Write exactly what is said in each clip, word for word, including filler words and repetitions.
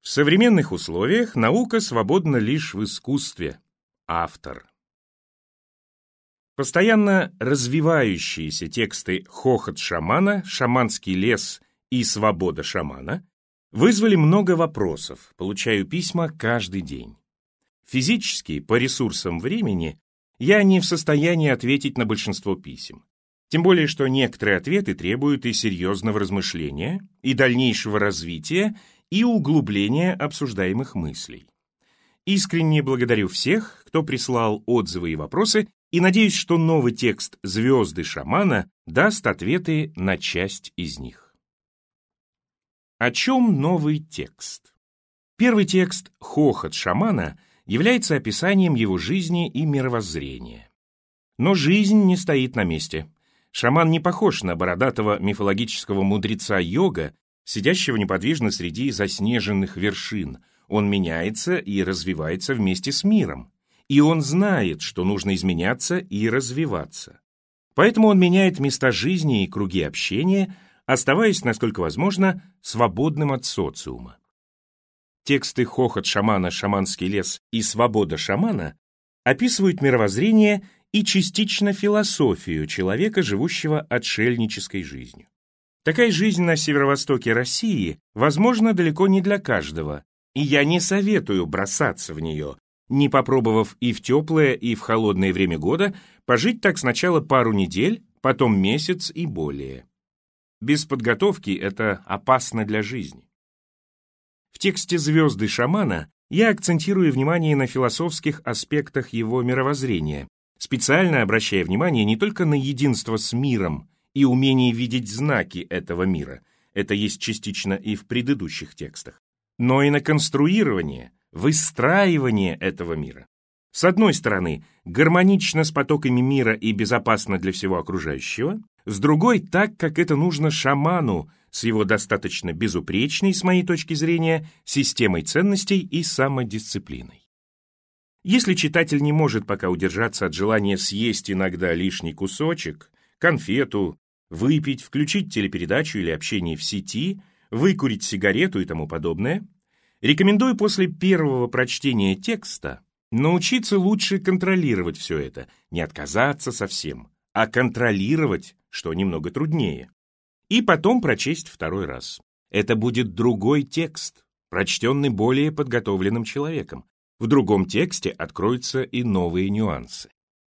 В современных условиях наука свободна лишь в искусстве. Автор. Постоянно развивающиеся тексты «Хохот шамана», «Шаманский лес» и «Свобода шамана» вызвали много вопросов, получаю письма каждый день. Физически, по ресурсам времени, я не в состоянии ответить на большинство писем. Тем более, что некоторые ответы требуют и серьезного размышления, и дальнейшего развития, и углубления обсуждаемых мыслей. Искренне благодарю всех, кто прислал отзывы и вопросы, и надеюсь, что новый текст «Звезды шамана» даст ответы на часть из них. О чем новый текст? Первый текст «Хохот шамана» является описанием его жизни и мировоззрения. Но жизнь не стоит на месте. Шаман не похож на бородатого мифологического мудреца йога, сидящего неподвижно среди заснеженных вершин. Он меняется и развивается вместе с миром. И он знает, что нужно изменяться и развиваться. Поэтому он меняет места жизни и круги общения, оставаясь, насколько возможно, свободным от социума. Тексты «Хохот шамана», «Шаманский лес» и «Свобода шамана» описывают мировоззрение и частично философию человека, живущего отшельнической жизнью. Такая жизнь на северо-востоке России, возможно, далеко не для каждого, и я не советую бросаться в нее, не попробовав и в теплое, и в холодное время года пожить так сначала пару недель, потом месяц и более. Без подготовки это опасно для жизни. В тексте «Звезды шамана» я акцентирую внимание на философских аспектах его мировоззрения, специально обращая внимание не только на единство с миром и умение видеть знаки этого мира, это есть частично и в предыдущих текстах, но и на конструирование, выстраивание этого мира. С одной стороны, гармонично с потоками мира и безопасно для всего окружающего, с другой, так, как это нужно шаману, с его достаточно безупречной, с моей точки зрения, системой ценностей и самодисциплиной. Если читатель не может пока удержаться от желания съесть иногда лишний кусочек, конфету, выпить, включить телепередачу или общение в сети, выкурить сигарету и тому подобное, рекомендую после первого прочтения текста научиться лучше контролировать все это, не отказаться совсем, а контролировать, что немного труднее. И потом прочесть второй раз. Это будет другой текст, прочтенный более подготовленным человеком. В другом тексте откроются и новые нюансы.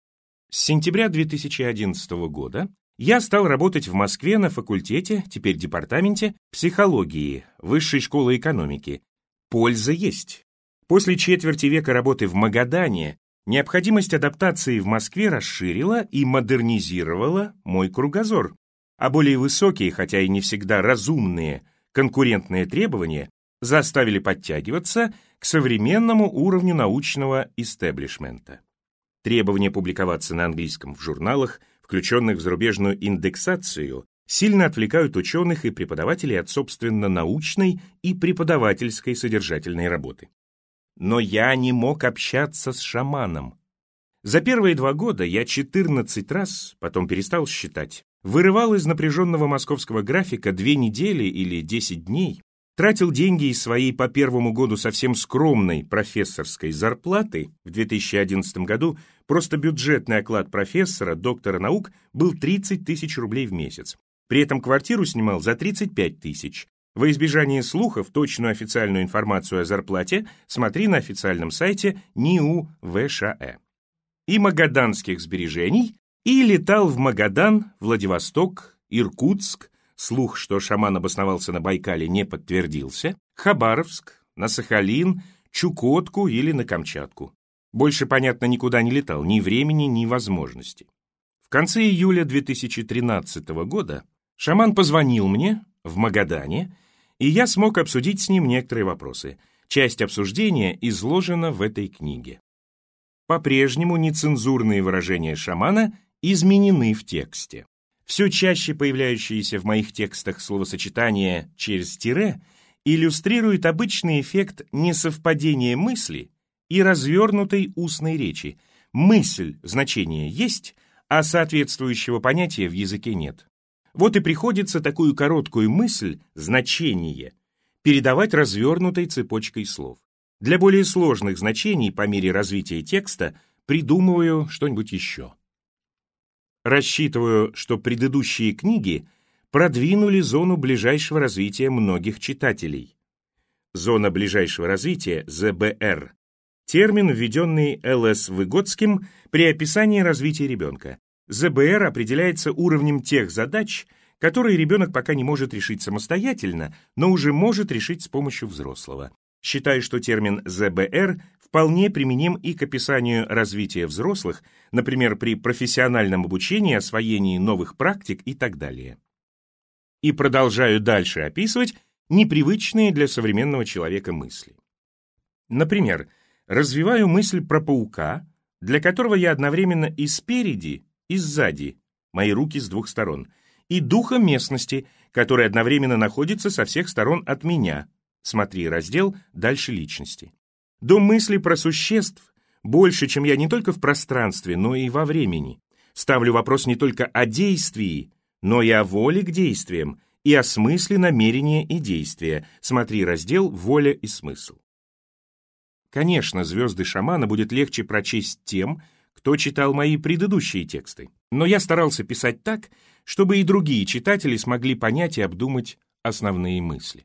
С сентября две тысячи одиннадцатого года я стал работать в Москве на факультете, теперь департаменте, психологии, Высшей школы экономики. Польза есть. После четверти века работы в Магадане необходимость адаптации в Москве расширила и модернизировала мой кругозор, а более высокие, хотя и не всегда разумные, конкурентные требования заставили подтягиваться к современному уровню научного истеблишмента. Требования публиковаться на английском в журналах, включенных в зарубежную индексацию, сильно отвлекают ученых и преподавателей от собственно научной и преподавательской содержательной работы. Но я не мог общаться с шаманом. За первые два года я четырнадцать раз, потом перестал считать, вырывал из напряженного московского графика две недели или десять дней, тратил деньги из своей по первому году совсем скромной профессорской зарплаты. В две тысячи одиннадцатом году просто бюджетный оклад профессора, доктора наук, был тридцать тысяч рублей в месяц. При этом квартиру снимал за тридцать пять тысяч. Во избежание слухов, точную официальную информацию о зарплате смотри на официальном сайте НИУ ВШЭ. И магаданских сбережений, и летал в Магадан, Владивосток, Иркутск, слух, что шаман обосновался на Байкале, не подтвердился, Хабаровск, на Сахалин, Чукотку или на Камчатку. Больше, понятно, никуда не летал, ни времени, ни возможности. В конце июля две тысячи тринадцатого года шаман позвонил мне в Магадане, и я смог обсудить с ним некоторые вопросы. Часть обсуждения изложена в этой книге. По-прежнему нецензурные выражения шамана изменены в тексте. Все чаще появляющиеся в моих текстах словосочетания через тире иллюстрирует обычный эффект несовпадения мысли и развернутой устной речи. Мысль, значение есть, а соответствующего понятия в языке нет. Вот и приходится такую короткую мысль, значение, передавать развернутой цепочкой слов. Для более сложных значений по мере развития текста придумываю что-нибудь еще. Рассчитываю, что предыдущие книги продвинули зону ближайшего развития многих читателей. Зона ближайшего развития, зэ бэ эр, термин, введенный Л С Выгодским при описании развития ребенка. зэ бэ эр определяется уровнем тех задач, которые ребенок пока не может решить самостоятельно, но уже может решить с помощью взрослого. Считаю, что термин зэ бэ эр вполне применим и к описанию развития взрослых, например, при профессиональном обучении, освоении новых практик и так далее. И продолжаю дальше описывать непривычные для современного человека мысли. Например, развиваю мысль про паука, для которого я одновременно и спереди, и сзади, мои руки с двух сторон, и духа местности, который одновременно находится со всех сторон от меня. Смотри раздел «Дальше личности». До мысли про существ больше, чем я не только в пространстве, но и во времени. Ставлю вопрос не только о действии, но и о воле к действиям, и о смысле намерения и действия. Смотри раздел «Воля и смысл». Конечно, «Звезды шамана» будет легче прочесть тем, кто читал мои предыдущие тексты, но я старался писать так, чтобы и другие читатели смогли понять и обдумать основные мысли.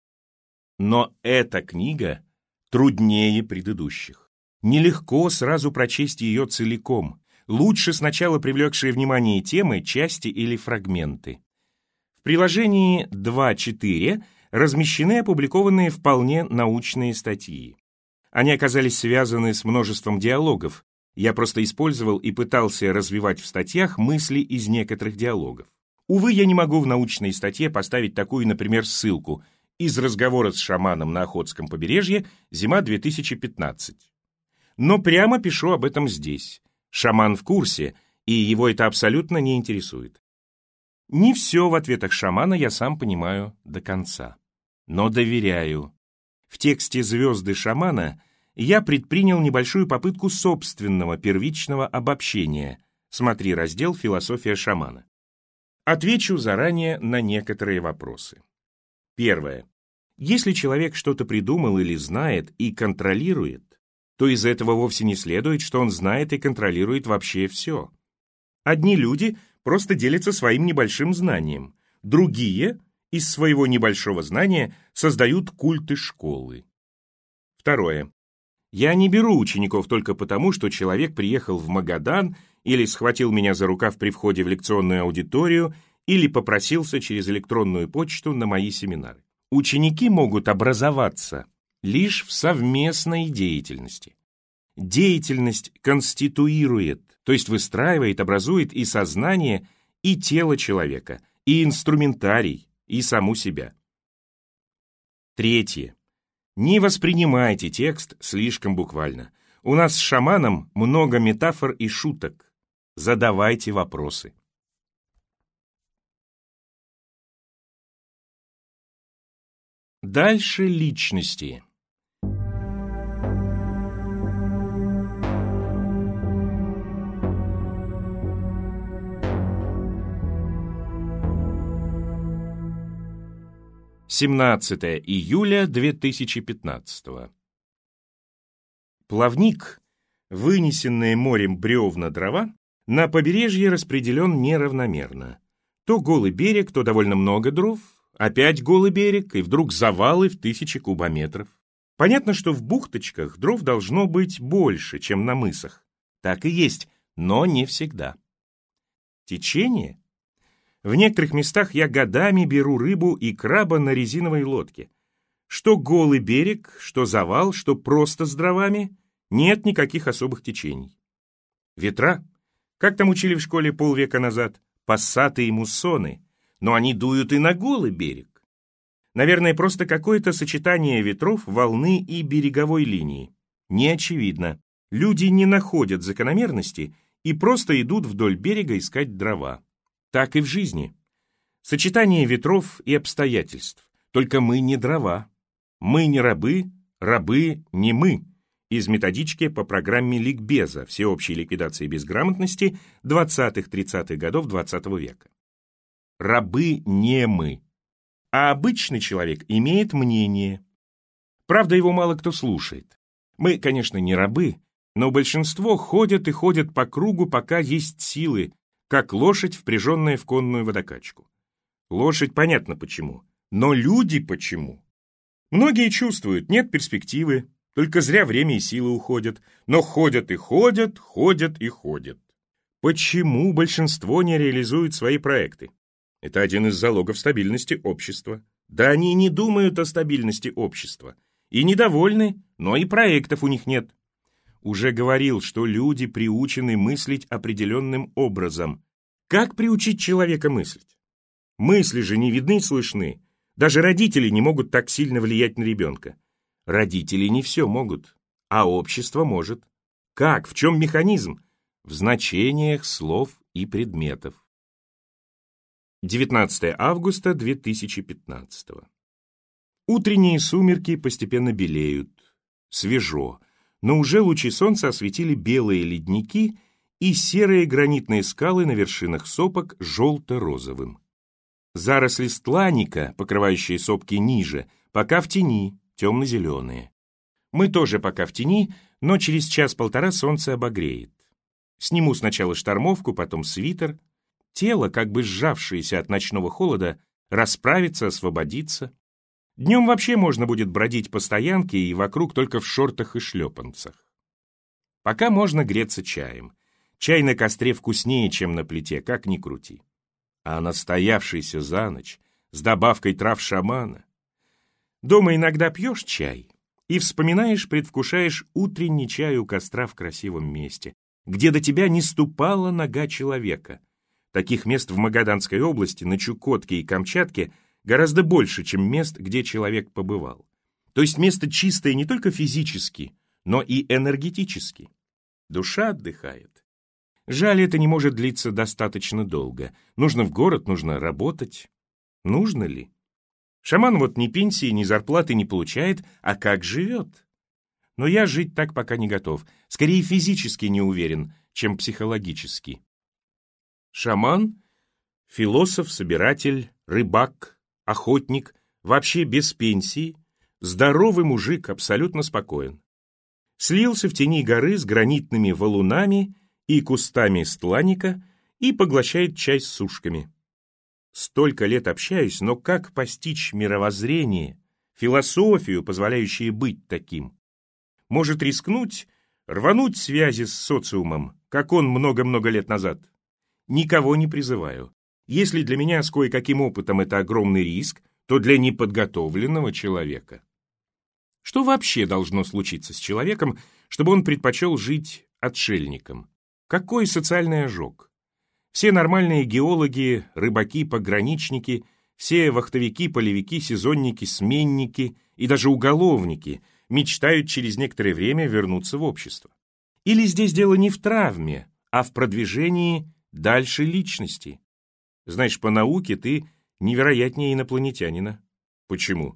Но эта книга труднее предыдущих. Нелегко сразу прочесть ее целиком. Лучше сначала привлекшие внимание темы, части или фрагменты. В приложении два точка четыре размещены опубликованные вполне научные статьи. Они оказались связаны с множеством диалогов. Я просто использовал и пытался развивать в статьях мысли из некоторых диалогов. Увы, я не могу в научной статье поставить такую, например, ссылку из разговора с шаманом на Охотском побережье, зима две тысячи пятнадцать. Но прямо пишу об этом здесь. Шаман в курсе, и его это абсолютно не интересует. Не все в ответах шамана я сам понимаю до конца, но доверяю. В тексте «Звезды шамана» я предпринял небольшую попытку собственного первичного обобщения. Смотри раздел «Философия шамана». Отвечу заранее на некоторые вопросы. Первое. Если человек что-то придумал или знает и контролирует, то из этого вовсе не следует, что он знает и контролирует вообще все. Одни люди просто делятся своим небольшим знанием, другие из своего небольшого знания создают культы школы. Второе. Я не беру учеников только потому, что человек приехал в Магадан или схватил меня за рукав при входе в лекционную аудиторию или попросился через электронную почту на мои семинары. Ученики могут образоваться лишь в совместной деятельности. Деятельность конституирует, то есть выстраивает, образует и сознание, и тело человека, и инструментарий, и саму себя. Третье. Не воспринимайте текст слишком буквально. У нас с шаманом много метафор и шуток. Задавайте вопросы. Дальше личности. семнадцатое июля две тысячи пятнадцатого. Плавник, вынесенные морем бревна дрова, на побережье распределен неравномерно. То голый берег, то довольно много дров, опять голый берег, и вдруг завалы в тысячи кубометров. Понятно, что в бухточках дров должно быть больше, чем на мысах. Так и есть, но не всегда. Течение? В некоторых местах я годами беру рыбу и краба на резиновой лодке. Что голый берег, что завал, что просто с дровами, нет никаких особых течений. Ветра? Как там учили в школе полвека назад? Пассаты и муссоны. Но они дуют и на голый берег. Наверное, просто какое-то сочетание ветров, волны и береговой линии. Не очевидно. Люди не находят закономерности и просто идут вдоль берега искать дрова. Так и в жизни. Сочетание ветров и обстоятельств. Только мы не дрова. Мы не рабы, рабы не мы. Из методички по программе ликбеза всеобщей ликвидации безграмотности двадцатых-тридцатых годов двадцатого века. Рабы не мы. А обычный человек имеет мнение. Правда, его мало кто слушает. Мы, конечно, не рабы, но большинство ходят и ходят по кругу, пока есть силы, как лошадь, впряженная в конную водокачку. Лошадь понятно почему, но люди почему? Многие чувствуют, нет перспективы, только зря время и силы уходят, но ходят и ходят, ходят и ходят. Почему большинство не реализует свои проекты? Это один из залогов стабильности общества. Да они не думают о стабильности общества. И недовольны, но и проектов у них нет. Уже говорил, что люди приучены мыслить определенным образом. Как приучить человека мыслить? Мысли же не видны и слышны. Даже родители не могут так сильно влиять на ребенка. Родители не все могут, а общество может. Как? В чем механизм? В значениях слов и предметов. девятнадцатое августа две тысячи пятнадцатого. Утренние сумерки постепенно белеют. Свежо, но уже лучи солнца осветили белые ледники и серые гранитные скалы на вершинах сопок желто-розовым. Заросли стланника, покрывающие сопки ниже, пока в тени, темно-зеленые. Мы тоже пока в тени, но через час-полтора солнце обогреет. Сниму сначала штормовку, потом свитер. Тело, как бы сжавшееся от ночного холода, расправится, освободится. Днем вообще можно будет бродить по стоянке и вокруг только в шортах и шлепанцах. Пока можно греться чаем. Чай на костре вкуснее, чем на плите, как ни крути. А настоявшийся за ночь, с добавкой трав шамана. Дома иногда пьешь чай и вспоминаешь, предвкушаешь утренний чай у костра в красивом месте, где до тебя не ступала нога человека. Таких мест в Магаданской области, на Чукотке и Камчатке гораздо больше, чем мест, где человек побывал. То есть место чистое не только физически, но и энергетически. Душа отдыхает. Жаль, это не может длиться достаточно долго. Нужно в город, нужно работать. Нужно ли? Шаман вот ни пенсии, ни зарплаты не получает, а как живет? Но я жить так пока не готов. Скорее физически не уверен, чем психологически. Шаман — философ, собиратель, рыбак, охотник, вообще без пенсии, здоровый мужик, абсолютно спокоен. Слился в тени горы с гранитными валунами и кустами стланника и поглощает чай с сушками. Столько лет общаюсь, но как постичь мировоззрение, философию, позволяющую быть таким? Может рискнуть, рвануть связи с социумом, как он много-много лет назад? Никого не призываю. Если для меня с кое-каким опытом это огромный риск, то для неподготовленного человека. Что вообще должно случиться с человеком, чтобы он предпочел жить отшельником? Какой социальный ожог? Все нормальные геологи, рыбаки, пограничники, все вахтовики, полевики, сезонники, сменники и даже уголовники мечтают через некоторое время вернуться в общество. Или здесь дело не в травме, а в продвижении дальше личности. Знаешь, по науке ты невероятнее инопланетянина. Почему?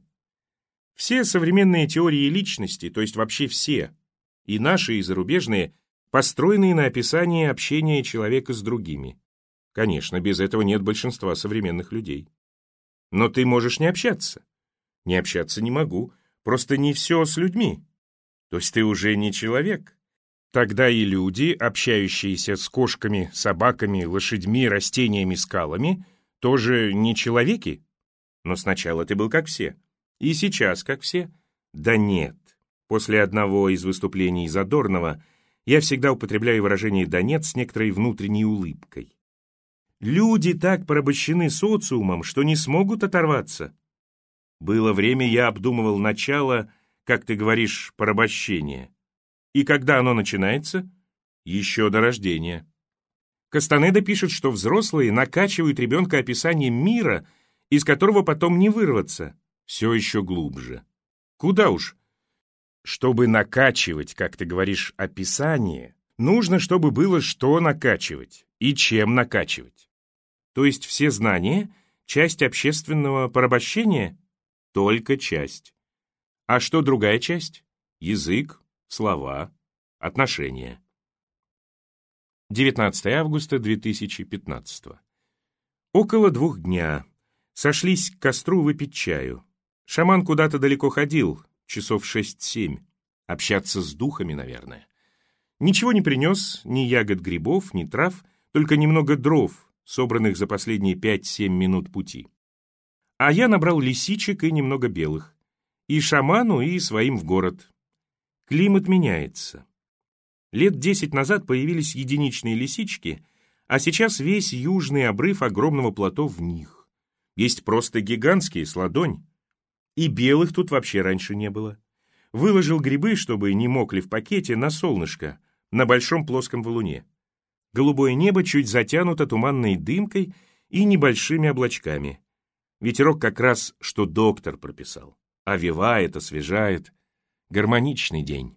Все современные теории личности, то есть вообще все, и наши, и зарубежные, построенные на описании общения человека с другими. Конечно, без этого нет большинства современных людей. Но ты можешь не общаться. Не общаться не могу, просто не все с людьми. То есть ты уже не человек. Тогда и люди, общающиеся с кошками, собаками, лошадьми, растениями, скалами, тоже не человеки. Но сначала ты был как все. И сейчас как все. Да нет. После одного из выступлений Задорнова я всегда употребляю выражение «да нет» с некоторой внутренней улыбкой. Люди так порабощены социумом, что не смогут оторваться. Было время, я обдумывал начало, как ты говоришь, порабощения. И когда оно начинается? Еще до рождения. Кастанеда пишет, что взрослые накачивают ребенка описанием мира, из которого потом не вырваться. Все еще глубже. Куда уж? Чтобы накачивать, как ты говоришь, описание, нужно, чтобы было что накачивать и чем накачивать. То есть все знания — часть общественного порабощения? Только часть. А что другая часть? Язык, слова, отношения. девятнадцатое августа две тысячи пятнадцатого. Около двух дня. Сошлись к костру выпить чаю. Шаман куда-то далеко ходил, часов шесть-семь. Общаться с духами, наверное. Ничего не принес, ни ягод грибов, ни трав, только немного дров, собранных за последние пять-семь минут пути. А я набрал лисичек и немного белых. И шаману, и своим в город. Климат меняется. Лет десять назад появились единичные лисички, а сейчас весь южный обрыв огромного плато в них. Есть просто гигантские, с ладонь. И белых тут вообще раньше не было. Выложил грибы, чтобы не мокли в пакете, на солнышко, на большом плоском валуне. Голубое небо чуть затянуто туманной дымкой и небольшими облачками. Ветерок как раз, что доктор прописал. Овевает, освежает. Гармоничный день.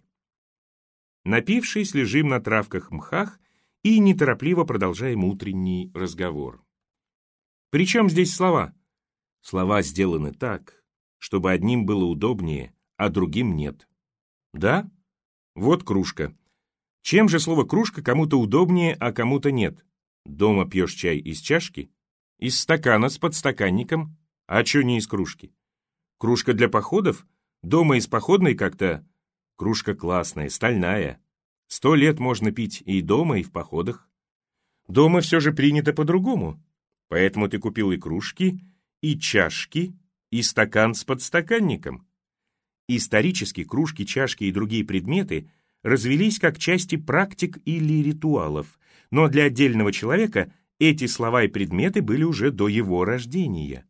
Напившись, лежим на травках-мхах и неторопливо продолжаем утренний разговор. Причем здесь слова? Слова сделаны так, чтобы одним было удобнее, а другим нет. Да? Вот кружка. Чем же слово «кружка» кому-то удобнее, а кому-то нет? Дома пьешь чай из чашки? Из стакана с подстаканником? А чё не из кружки? Кружка для походов? Дома из походной как-то... Кружка классная, стальная. Сто лет можно пить и дома, и в походах. Дома все же принято по-другому. Поэтому ты купил и кружки, и чашки, и стакан с подстаканником. Исторически кружки, чашки и другие предметы развелись как части практик или ритуалов, но для отдельного человека эти слова и предметы были уже до его рождения.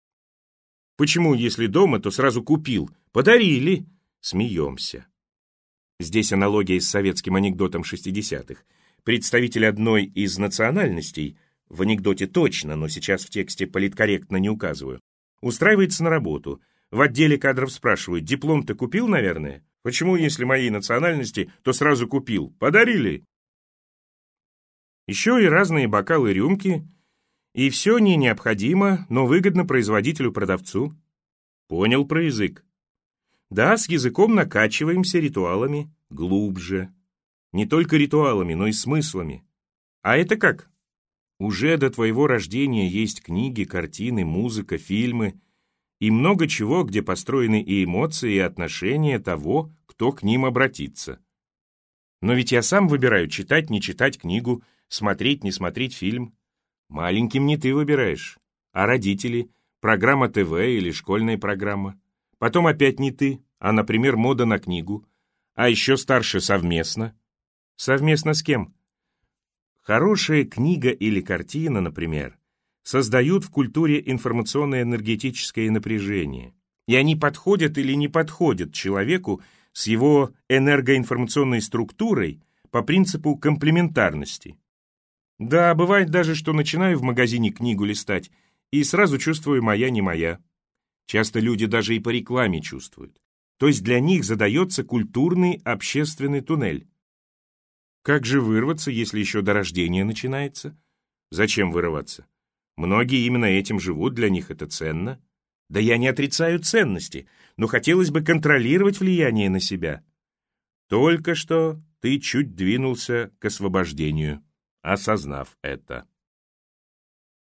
Почему, если дома, то сразу купил? Подарили. Смеемся. Здесь аналогия с советским анекдотом шестидесятых. Представитель одной из национальностей, в анекдоте точно, но сейчас в тексте политкорректно не указываю, устраивается на работу. В отделе кадров спрашивают: диплом ты купил, наверное? Почему, если моей национальности, то сразу купил? Подарили. Еще и разные бокалы, рюмки. И все не необходимо, но выгодно производителю-продавцу. Понял про язык. Да, с языком накачиваемся ритуалами глубже. Не только ритуалами, но и смыслами. А это как? Уже до твоего рождения есть книги, картины, музыка, фильмы и много чего, где построены и эмоции, и отношения того, кто к ним обратится. Но ведь я сам выбираю читать, не читать книгу, смотреть, не смотреть фильм. Маленьким не ты выбираешь, а родители, программа ТВ или школьная программа. Потом опять не ты, а, например, мода на книгу. А еще старше совместно. Совместно с кем? Хорошая книга или картина, например, создают в культуре информационно-энергетическое напряжение. И они подходят или не подходят человеку с его энергоинформационной структурой по принципу комплементарности. Да, бывает даже, что начинаю в магазине книгу листать и сразу чувствую «моя, не моя». Часто люди даже и по рекламе чувствуют. То есть для них задается культурный общественный туннель. Как же вырваться, если еще до рождения начинается? Зачем вырываться? Многие именно этим живут, для них это ценно. Да я не отрицаю ценности, но хотелось бы контролировать влияние на себя. Только что ты чуть двинулся к освобождению, осознав это.